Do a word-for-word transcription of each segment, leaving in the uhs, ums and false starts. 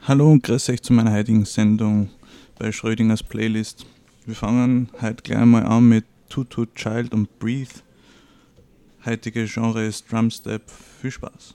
Hallo und grüß euch zu meiner heutigen Sendung bei Schrödingers Playlist. Wir fangen heute gleich mal an mit Two Two Child und Breathe. Heutige Genre ist Drumstep. Viel Spaß!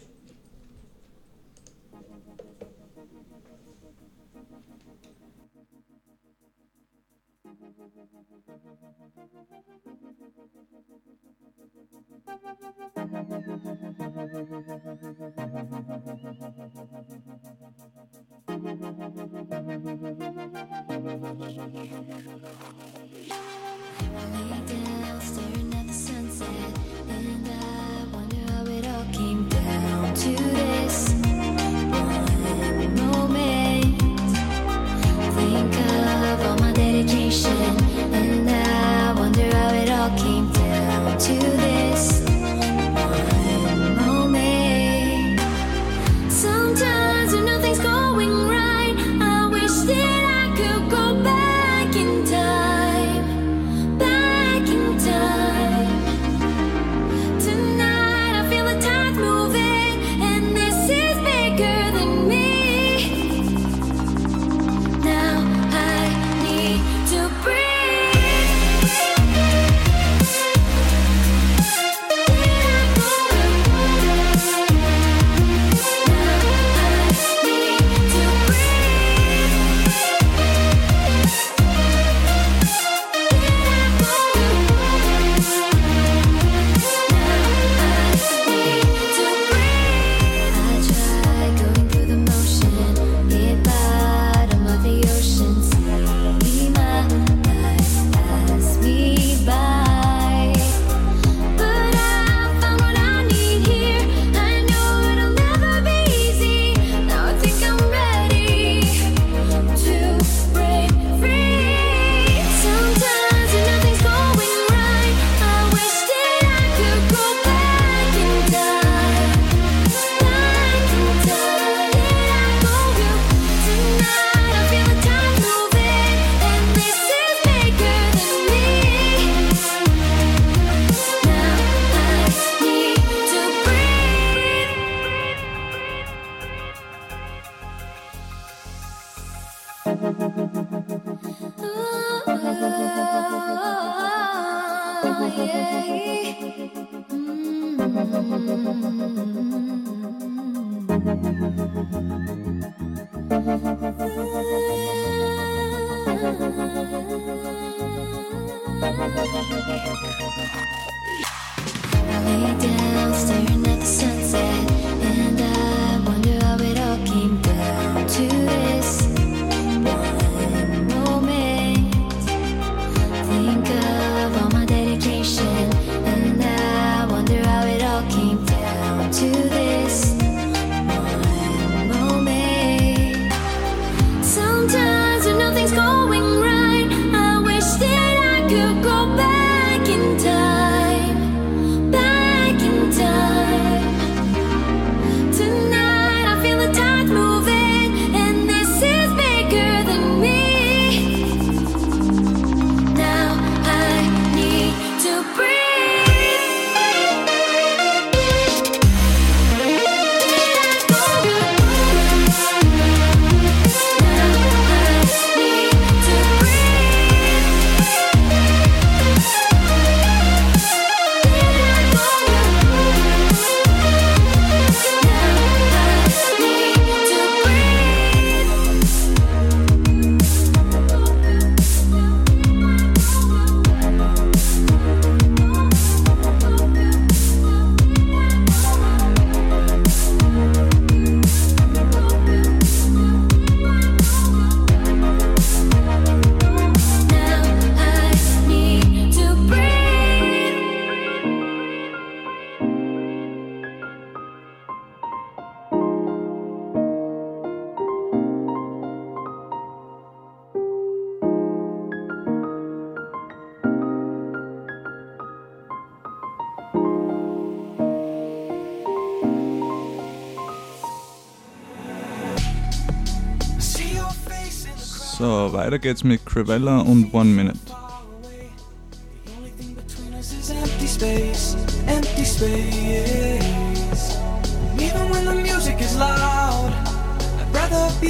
So, weiter geht's mit Crivella und One Minute. Empty space, empty space. Even when the music is loud, I'd rather be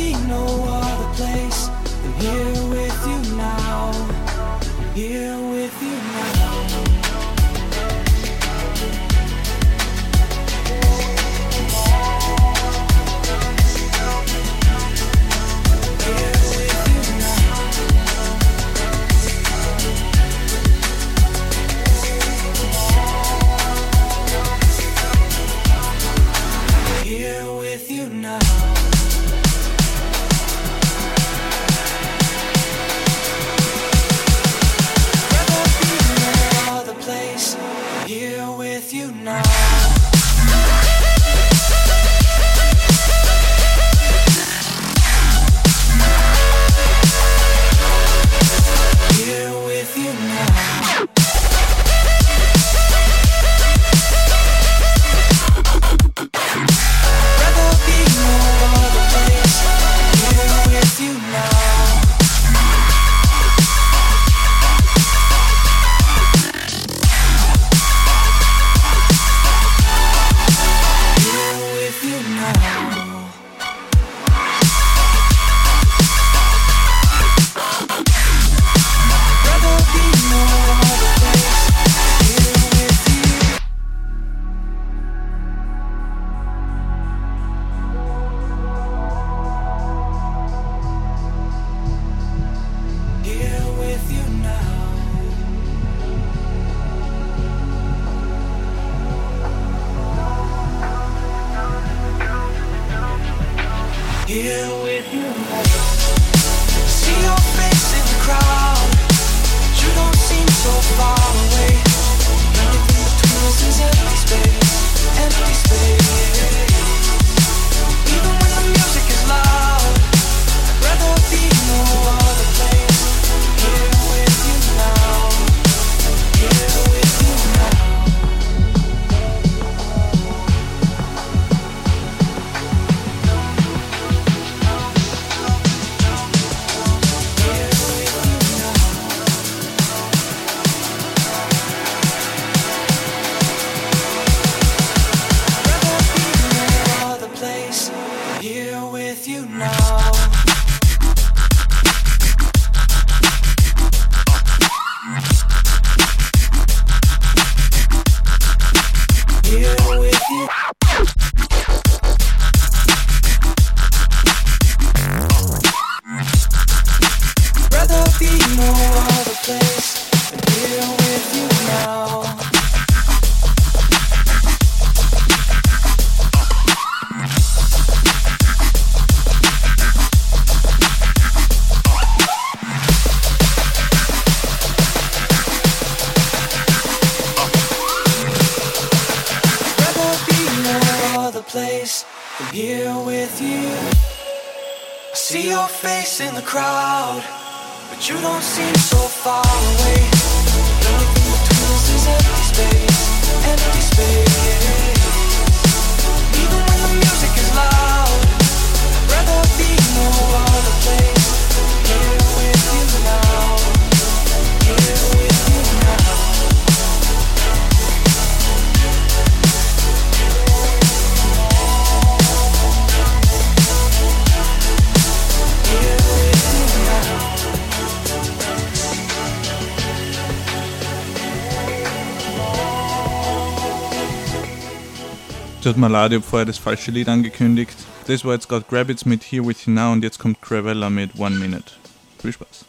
you now. Rather be no other place, here with you now. Here with you now. Rather be no other place, here with you now. Here with you now. Rather be no other place, here with you. Here with you now. Here with you now. See your face in the crowd, but you don't seem so far away. Everything between us is empty space, empty space. Even when the music is loud, I'd rather be no other place. Here with you now. Here with you now. Here with you now. Rather be no other place. Here with you now. Here with you. Rather be no other place than here with you now. Rather be no other place than here with you. I see your face in the crowd, but you don't seem so far away. Everything between us is empty space, empty space. Even when the music is loud, I'd rather be no other place. Here with you now. Here with you now. Here with you now. Tut mir leid, ich hab vorher das falsche Lied angekündigt. Das war jetzt gerade Grabbits mit Here With You Now und jetzt kommt Cravella mit One Minute. Viel Spaß.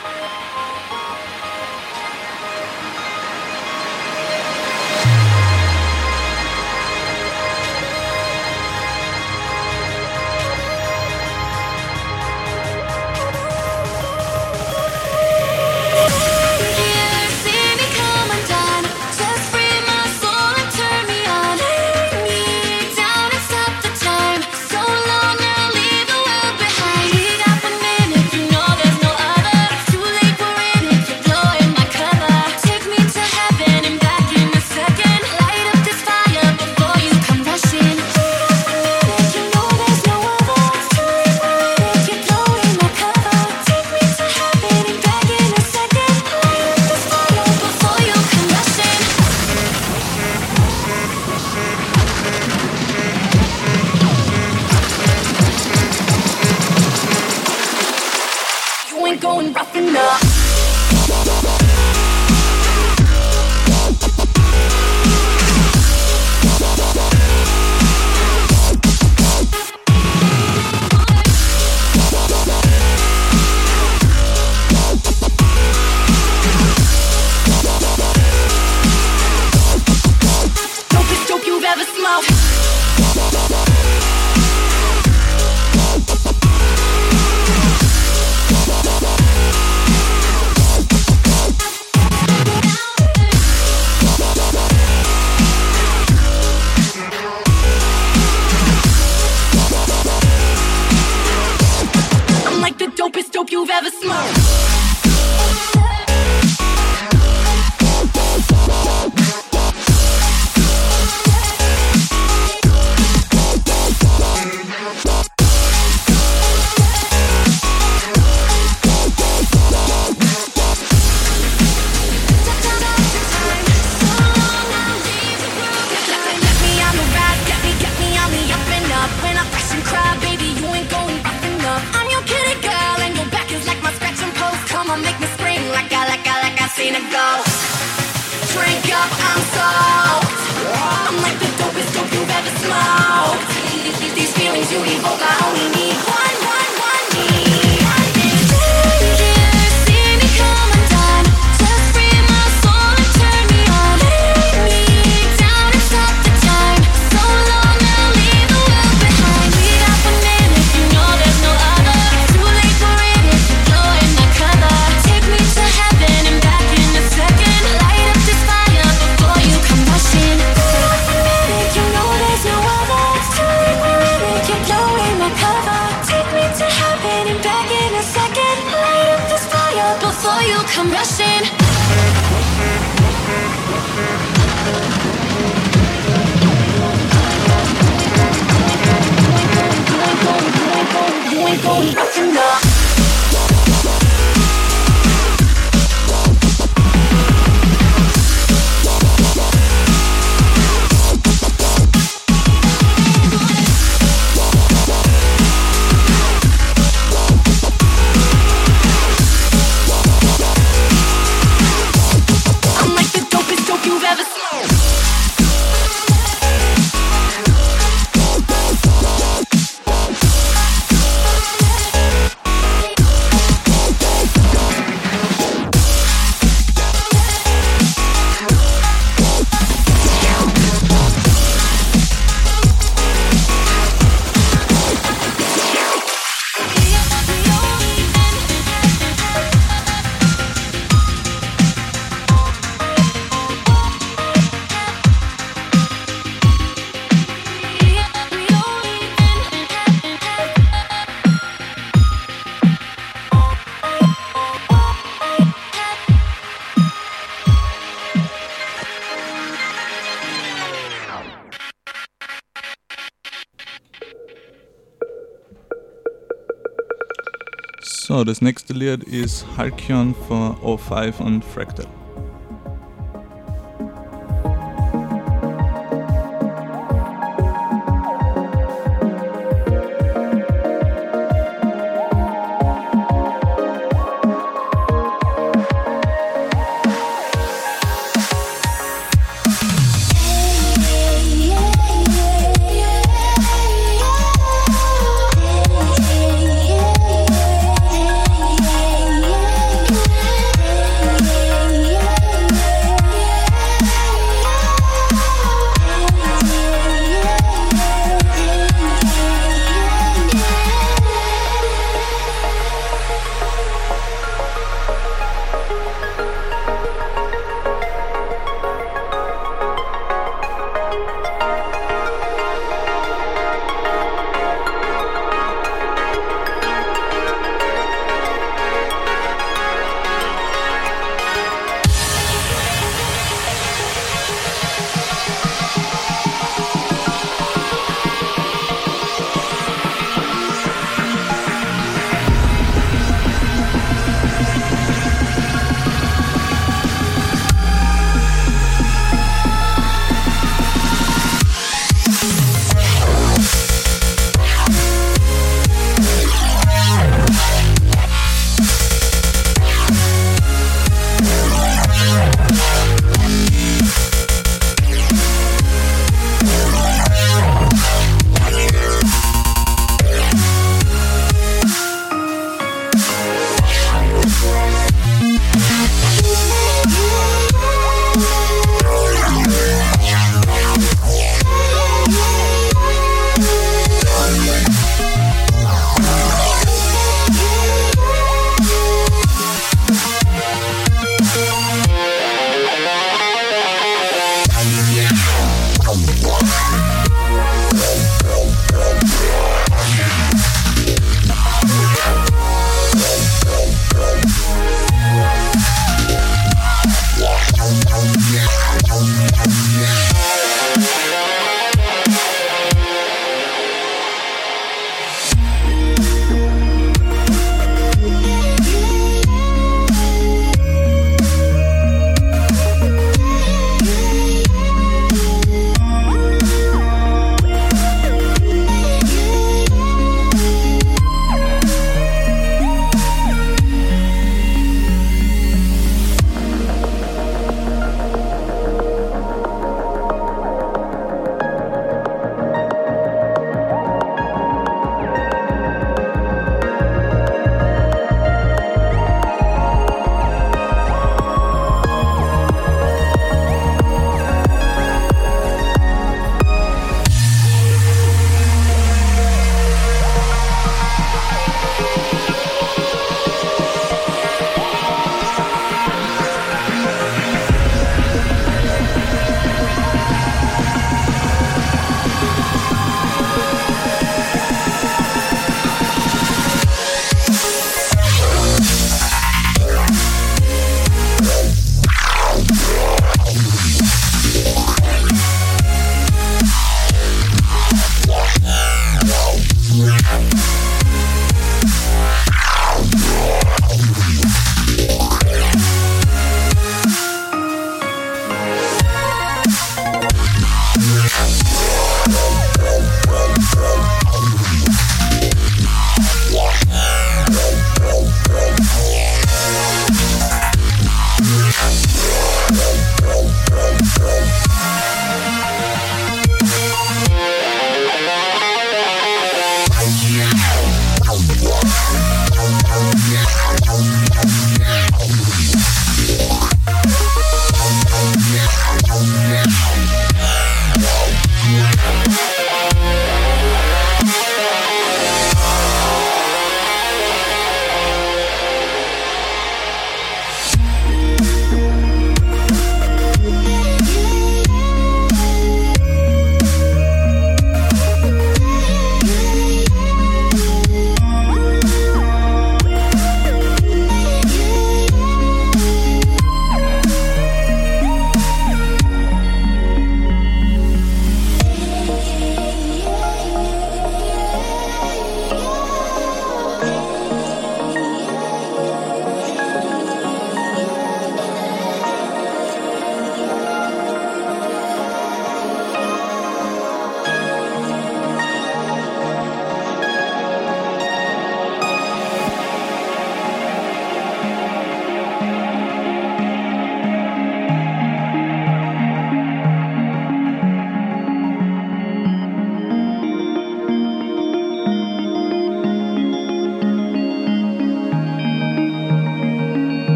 Here down south. I'm like the dopest dope you've ever smoked. These feelings you evoke, I only need one, one, one, need. See me come undone. Just free my soul and turn me on. Lay me down and stop the time. So long I'll leave the world behind. Lead up a minute, you know there's no other. Too late for it if you blow in my color. Take me to heaven and back in a second. Light up this fire before you come rushing. Lead up a minute, you know there's no other. Too late for it, you're blowing my cover. Take me to heaven and back in a second. Light up this fire before you come rushing. You ain't going rough enough. I'm like the dopest dope you've ever smoked. So, das nächste Lied ist Halcyon von O five und Fractal. Yeah.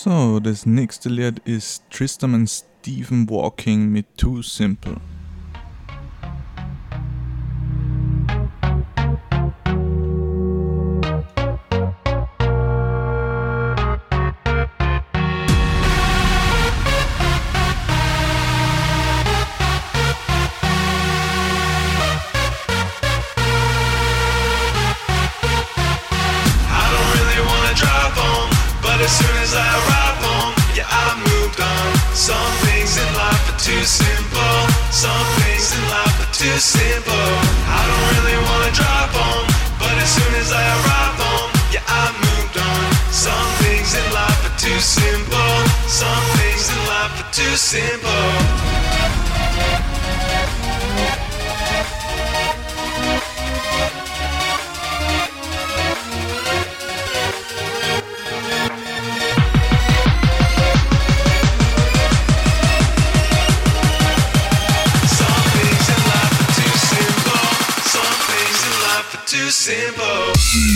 So, das nächste Lied ist Tristan und Stephen Walking mit Too Simple. As soon as I arrive home, yeah, I moved on. Some things in life are too simple. Some things in life are too simple. I don't really wanna drive home, but as soon as I arrive home, yeah, I moved on. Some things in life are too simple. Some things in life are too simple. Too simple.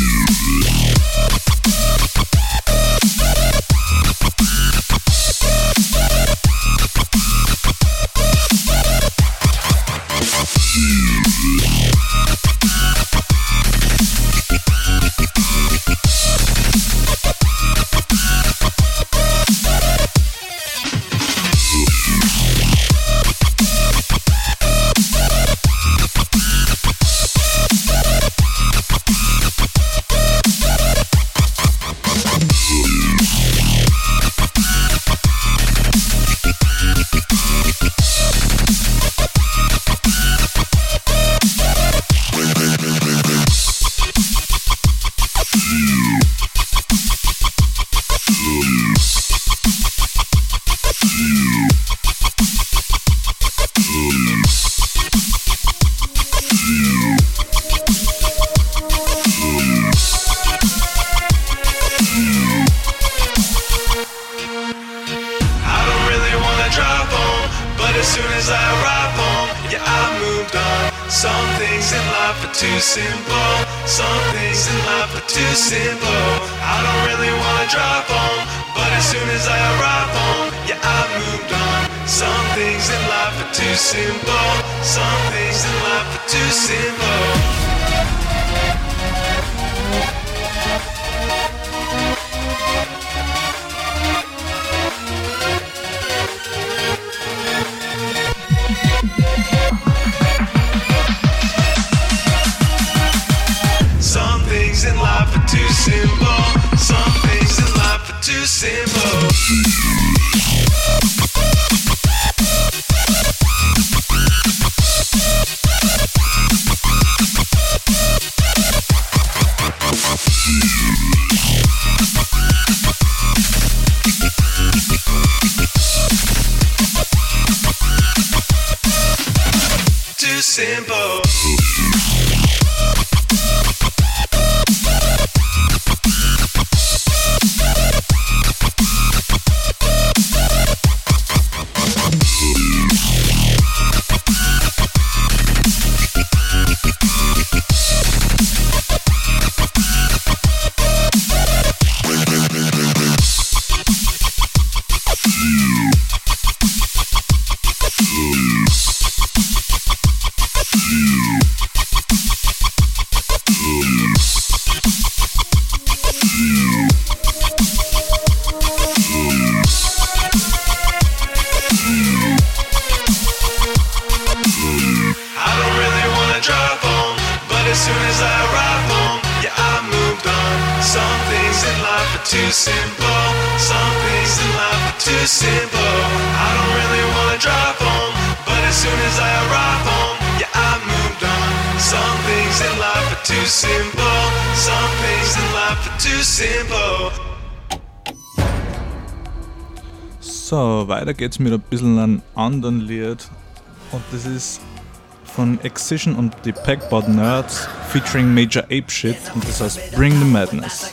So, weiter geht's mit ein bisschen einem anderen Lied und das ist von Excision und die Packbot Nerds featuring Major Apeshit und das heißt Bring the Madness.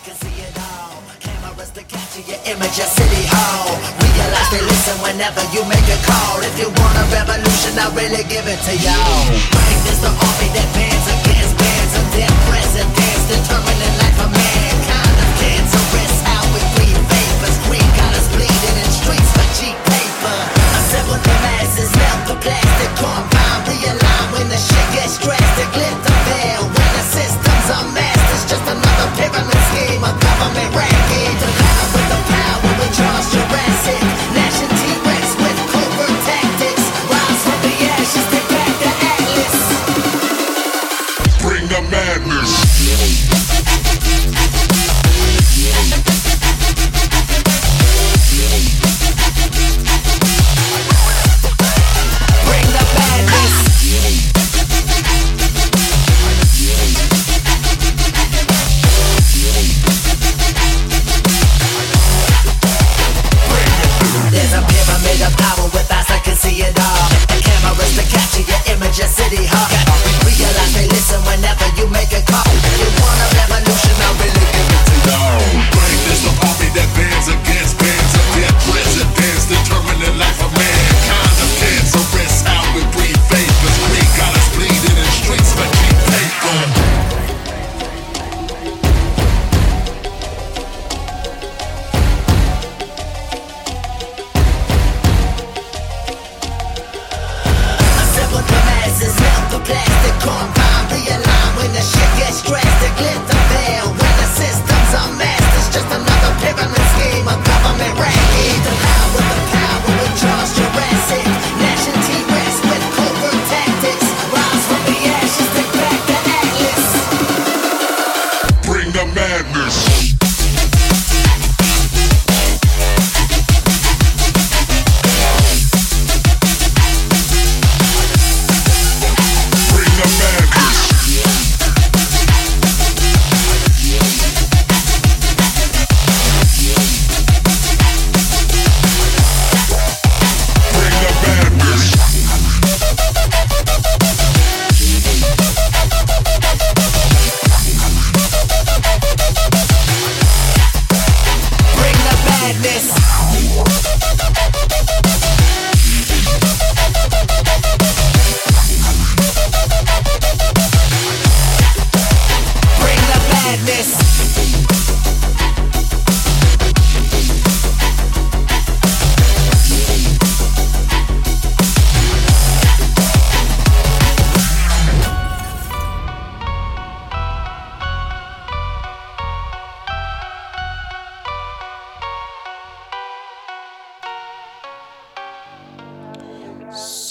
Image your city hall. Realize they listen whenever you make a call. If you want a revolution, I really give it to y'all. Bring this the army that bands against bands of dead presidents, determining life of mankind of cancerous. How we breathe vapors, green got us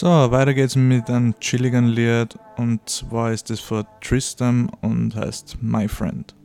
So, weiter geht's mit einem chilligen Lied und zwar ist es von Tristan und heißt My Friend.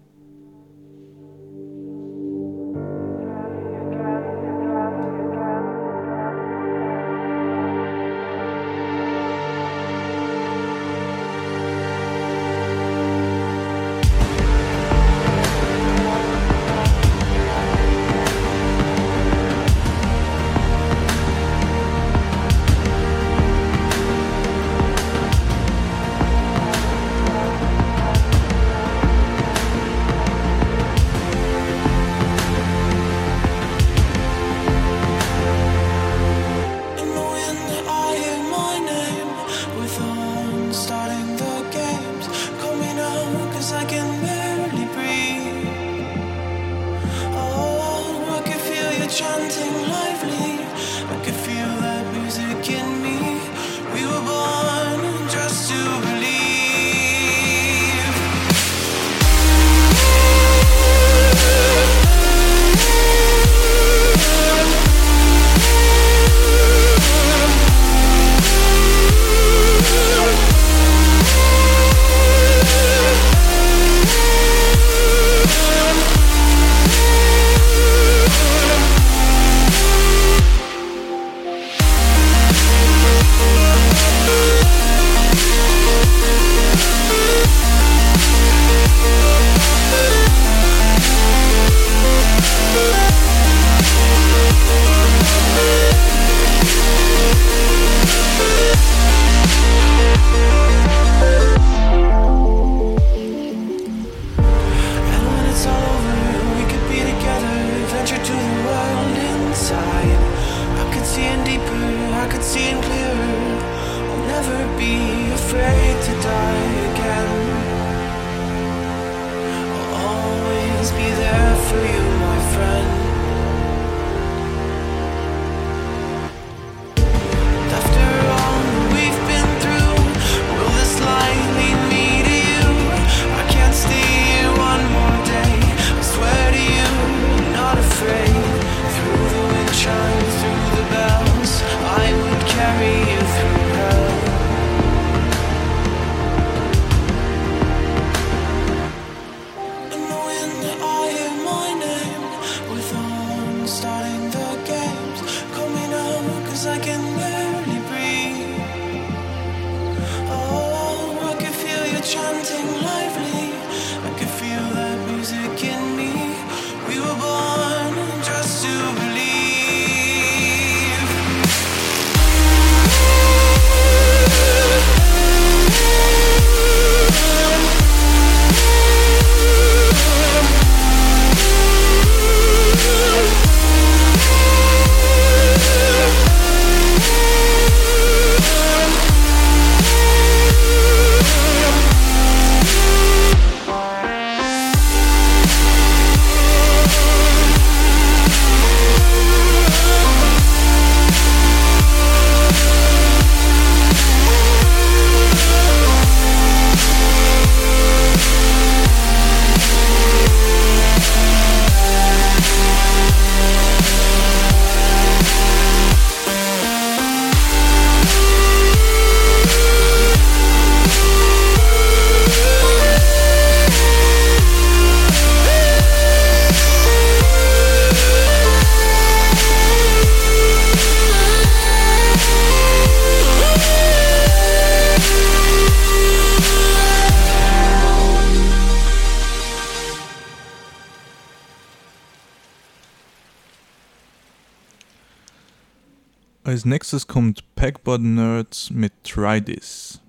Als nächstes kommt Pegboard Nerds mit Try This.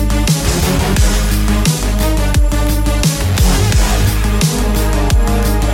Try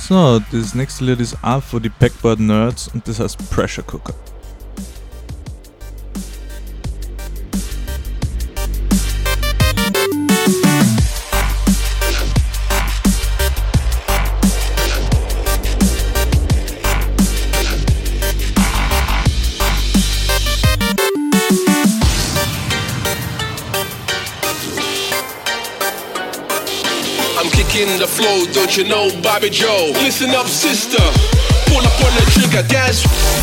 So, das nächste Lied ist auch für die Backboard Nerds und das heißt Pressure Cooker. In the flow, don't you know Bobby Joe? Listen up, sister, pull up on the trigger, dance.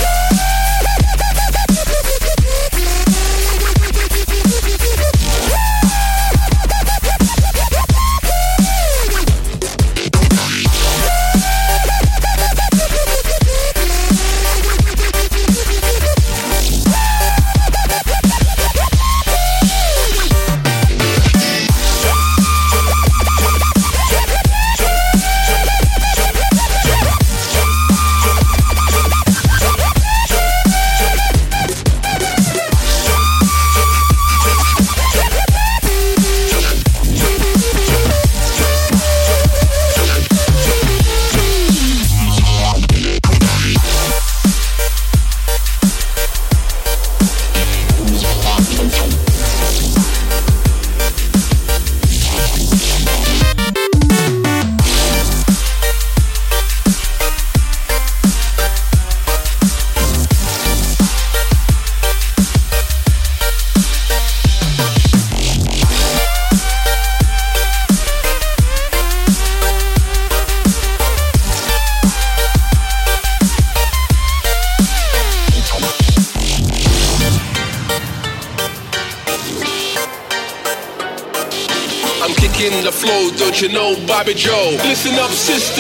In the flow, don't you know Bobby Joe? Listen up, sister.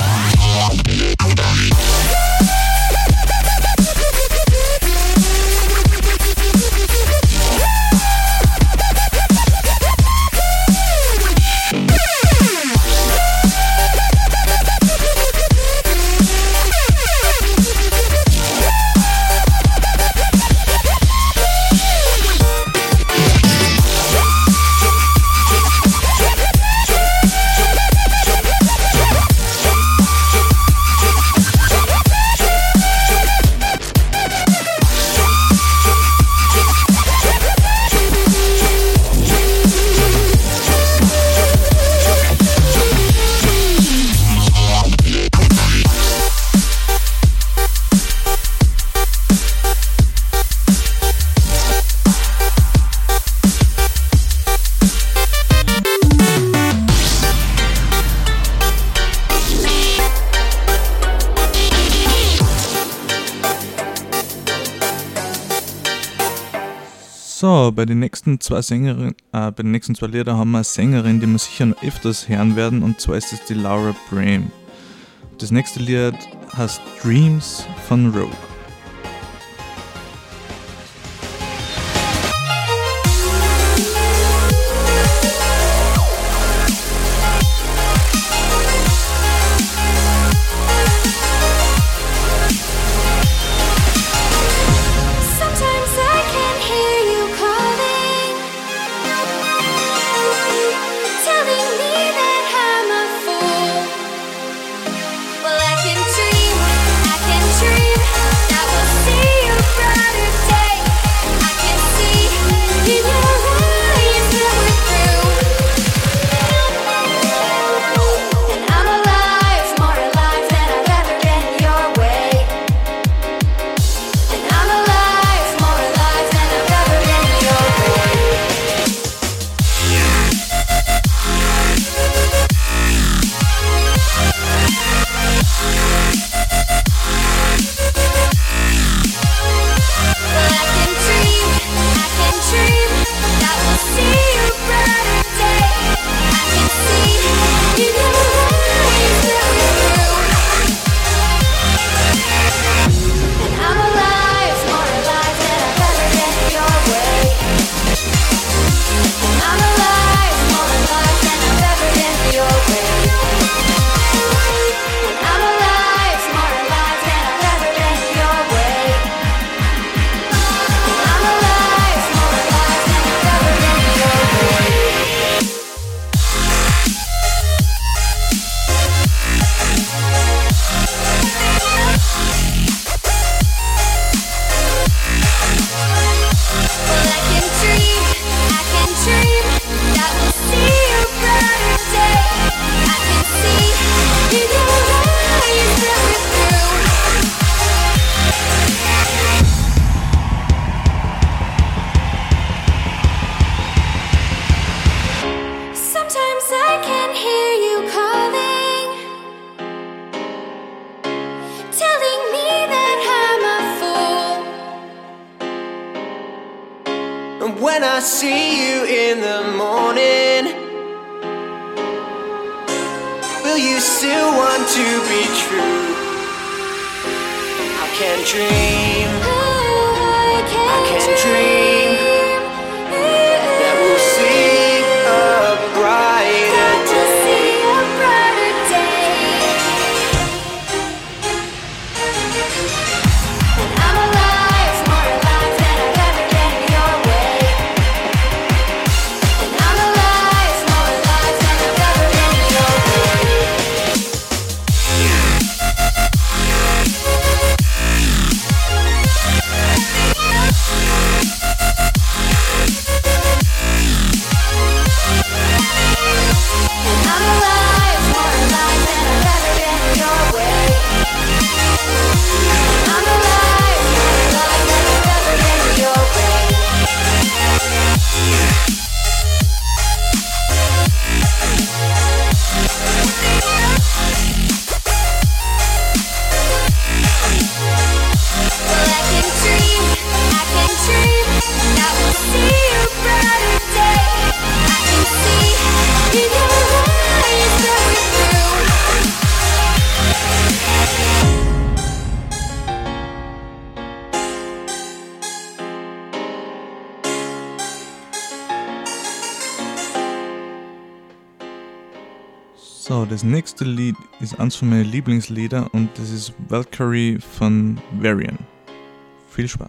So, bei den nächsten zwei Sängerinnen, äh, bei den nächsten zwei Lieder haben wir eine Sängerin, die wir sicher noch öfters hören werden, und zwar ist es die Laura Brame. Das nächste Lied heißt Dreams von Rogue. Well, I can dream, I can dream. when I see you in the morning? Will you still want to be true? I can dream, I can dream that we'll see a brighter day. And I'm alive, more alive than I've ever been your way. And I'm alive, more alive than I've ever been your way. And I'm alive, more alive than I've ever been your way. And I'm alive, more alive than I've ever been your way. Well, I can dream, I can dream that we'll see a brighter day. I can see in your eyes that we're through. So, das nächste Lied ist eins von meinen Lieblingslieder und das ist Valkyrie von Varian. Viel Spaß!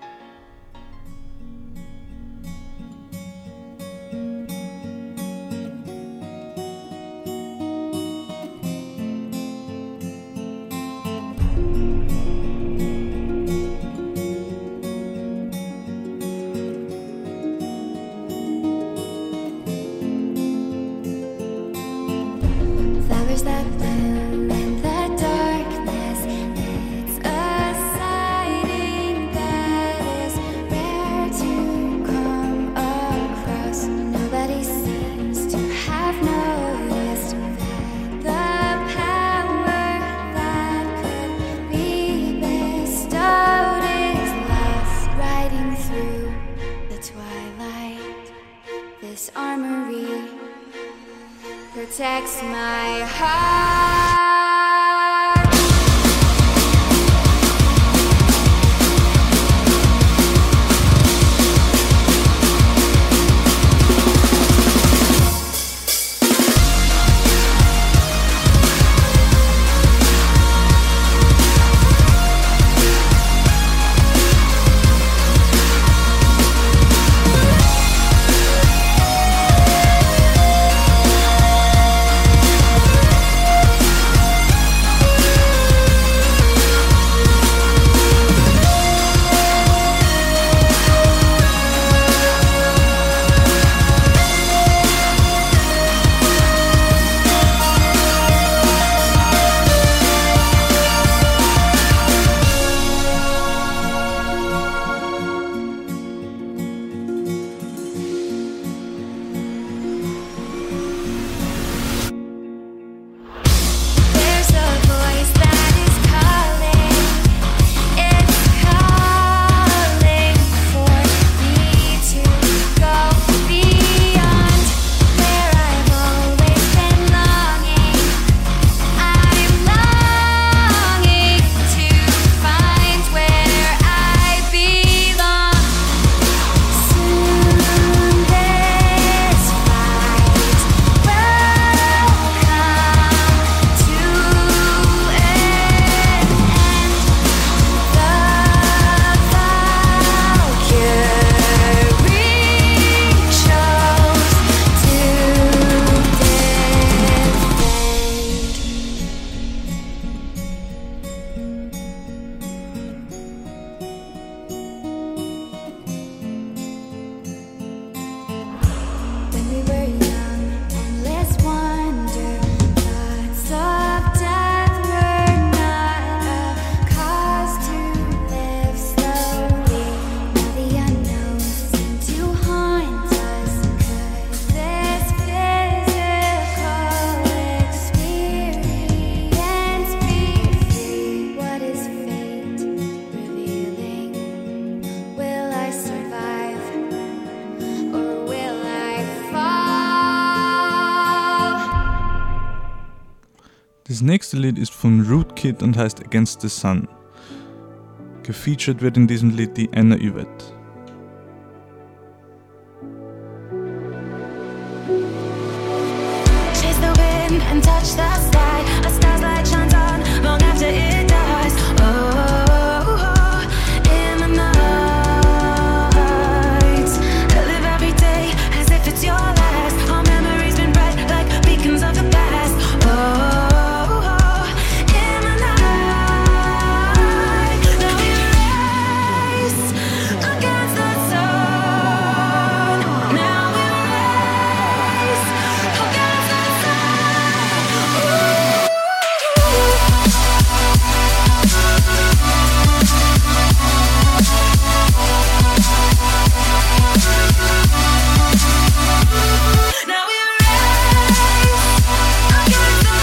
Flowers that bloom in the darkness, it's a sighting that is rare to come across. Nobody seems to have noticed that the power that could be bestowed is lost, riding through the twilight. This armory protects my heart. Das nächste Lied ist von Rootkid und heißt Against the Sun. Gefeatured wird in diesem Lied die Anna Yvette. Chase the wind and touch the sky. A star's light shines on long after it dies. Oh, in the night, I live every day as if it's your last. All memories been bright like beacons of the past. Oh, in the night, now we race against the sun. Now we race against the Now we race against the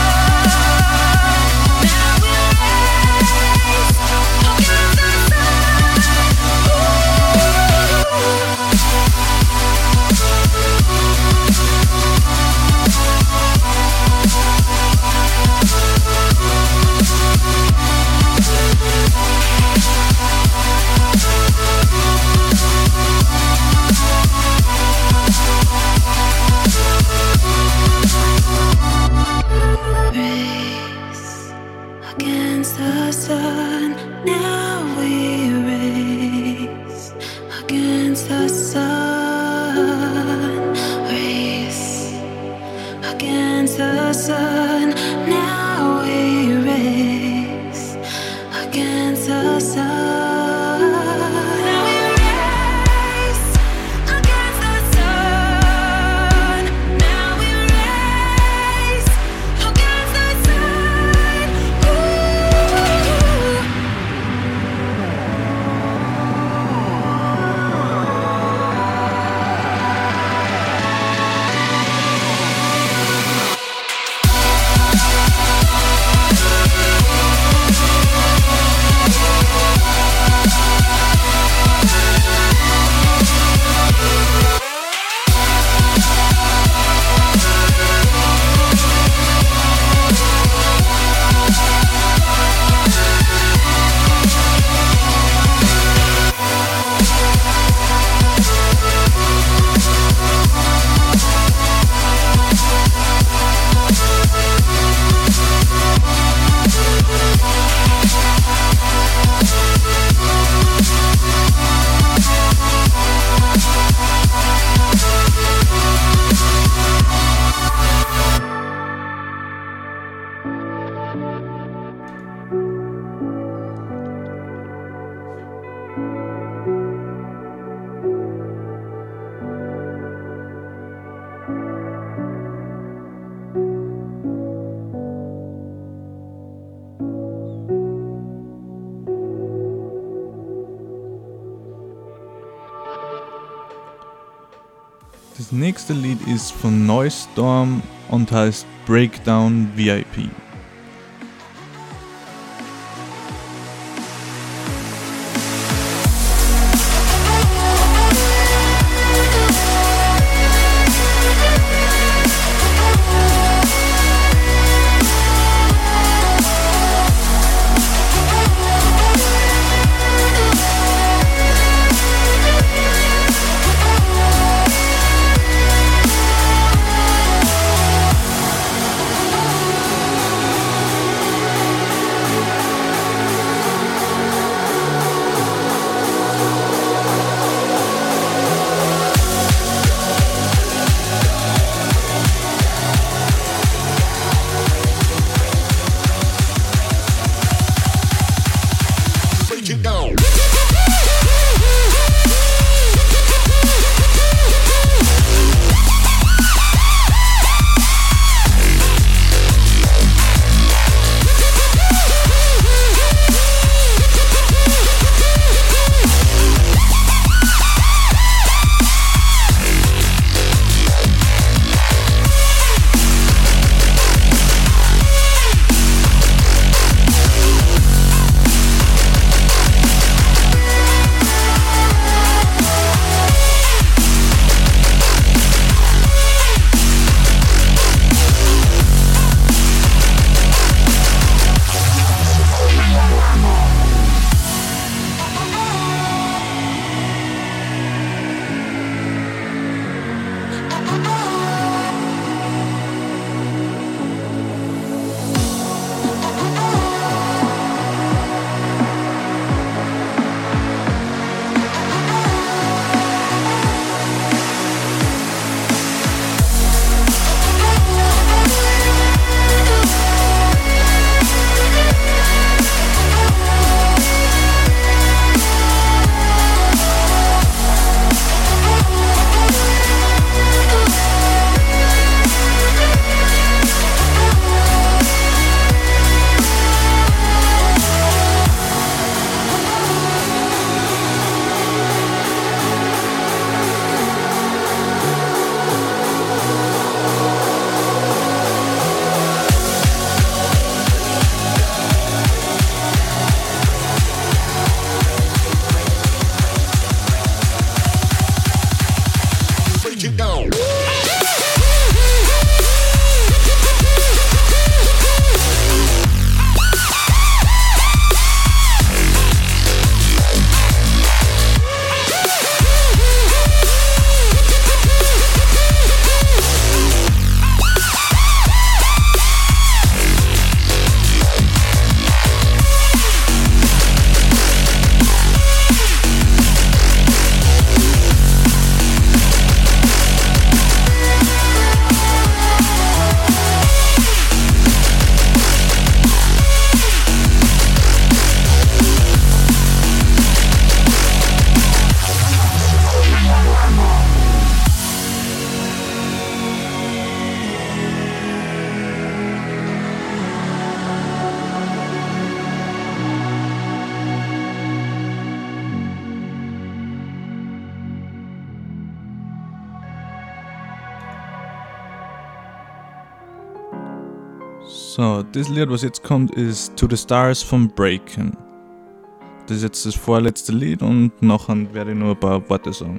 sun. Now we race against the Race against the sun. Now we race against the sun. Race against the sun. Now we race against the sun. Now we race against the sun. Now we race against the sun. Ooh. Das nächste Lied ist von Noise Storm und heißt Breakdown V I P. Now So, das Lied, was jetzt kommt, ist To the Stars von Breaking. Das ist jetzt das vorletzte Lied und nachher werde ich nur ein paar Worte sagen.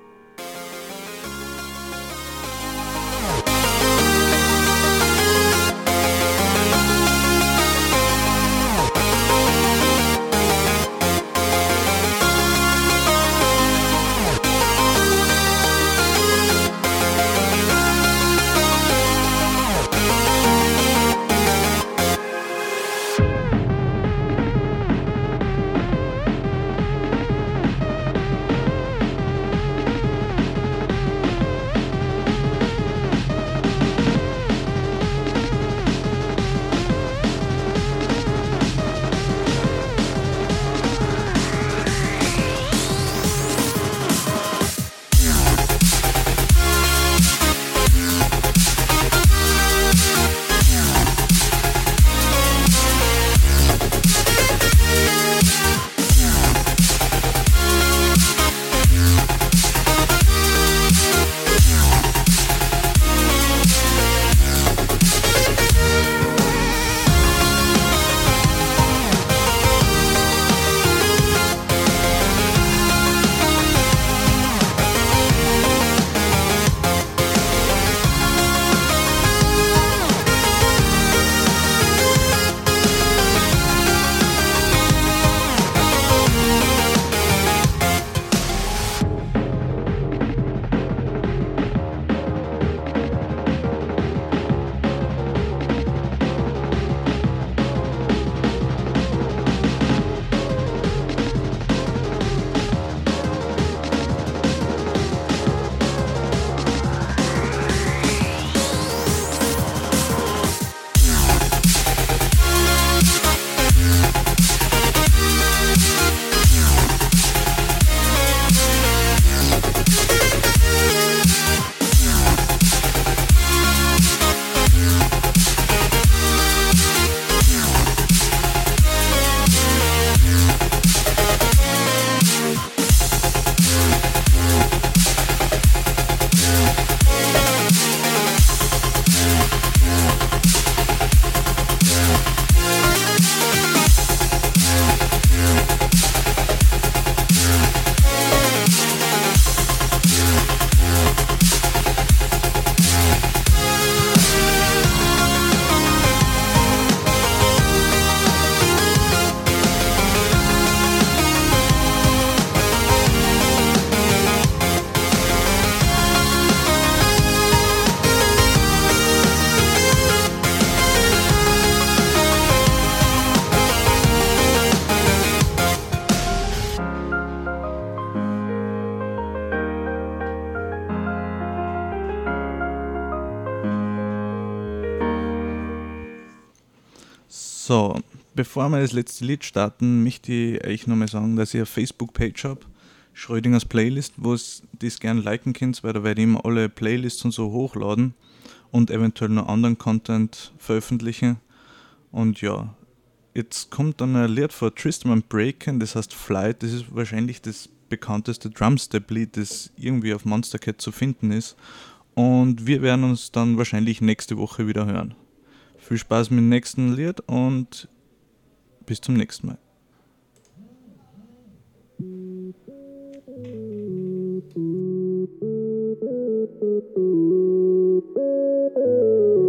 So, bevor wir das letzte Lied starten, möchte ich euch nochmal sagen, dass ich eine Facebook-Page habe, Schrödingers Playlist, wo ihr das gerne liken könnt, weil da werde ich immer alle Playlists und so hochladen und eventuell noch anderen Content veröffentlichen. Und ja, jetzt kommt dann ein Lied von Tristan und Breaking, das heißt Flight. Das ist wahrscheinlich das bekannteste Drumstep-Lied, das irgendwie auf Monstercat zu finden ist. Und wir werden uns dann wahrscheinlich nächste Woche wieder hören. Viel Spaß mit dem nächsten Lied und bis zum nächsten Mal. Thank you.